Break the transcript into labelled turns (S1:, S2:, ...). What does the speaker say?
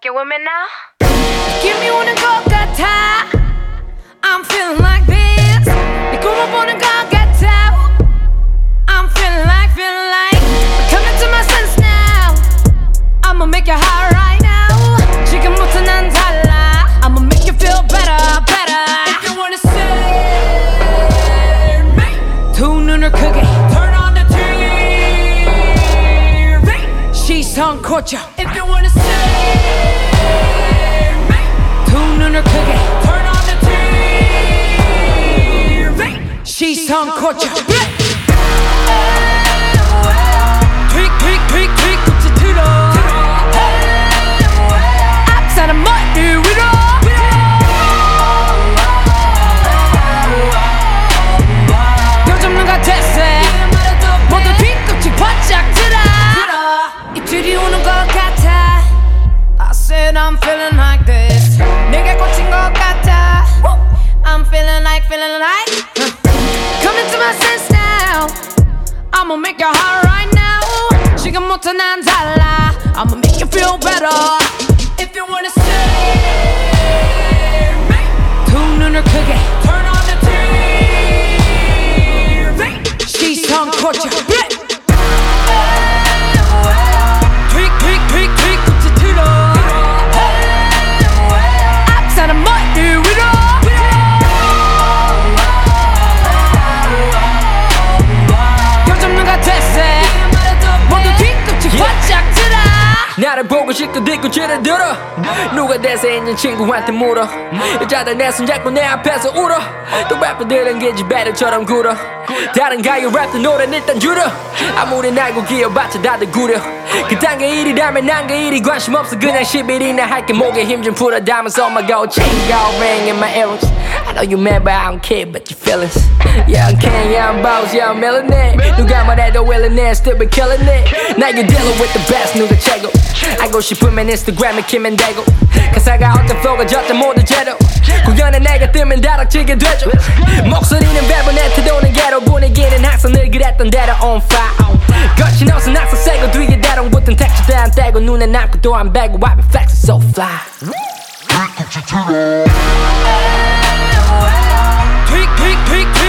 S1: fucking with me now?
S2: 느낌이 오는 것 같아. I'm feeling like this. 내 꿈을 보는 것 같아. I'm feeling like I'm coming to my sense now. I'ma make you high right now. 지금부터 난 달라. I'ma make you feel better. If you wanna see me, 두 눈을 크게 turn on the TV. 시선 고정. If you wanna see me, 두 눈을 크게 turn on the TV. 시선 고정. tweak 굽지 틀어. 앞사람 머리 위로. 요즘 누가 됐세. 모두 뒤꿈치 바짝 들어. 입질이 오는 것 같아. I said I'm feeling like this. 내게 꽂힌 것 같아. I'm feeling like coming to my sense now. I'ma make you high right now. 지금부터 난 달라. I'ma make you feel better. If you wanna see me, 두 눈을 크게 turn on the TV. 시선 고정. tweak 굽지 틀어. 앞사람 머리 위로. 요즘 누가 됐세. 모두 뒤꿈치 바짝 들어.
S3: 나를 보고 싶고 뒤꿈치를 들어. 누가 대세인지 친구한테 물어. 여자들 내 손 잡고 내 앞에서 울어. 또 래퍼들은 기지배들처럼 굴어. 다른 가요 랩도 노래는 일단 줄여. 아무리 날고 기어봤자 다들 구려. 그딴 게 일이라면 난 그 일이 관심 없어. 그냥 10일이나 할게. 목에 힘 좀 풀어 담아서 my gold chain gold ring in my earrings. I know you mad but I don't care about your feelings. Yeah I'm king, yeah I'm boss, yeah I'm millionaire. 누가 말해도 willionaire still be killing it. Now you dealing with the best 누가 최고. 알고 싶으면 인스타그램에 키면 되고. 가사가 어떤 flow가 졌든 모두 제로. 공연에 내가 뜨면 다락지게 되죠. 목소리는 배분해 태도는 개로. 분위기는 항상 늘 그랬던 대로 on fire. 거친 옷은 항상 세고 뒤에 대롱 붙은 texture 안 떼고 눈에 남고 또 안 배고 I be flexing so fly.
S2: tweak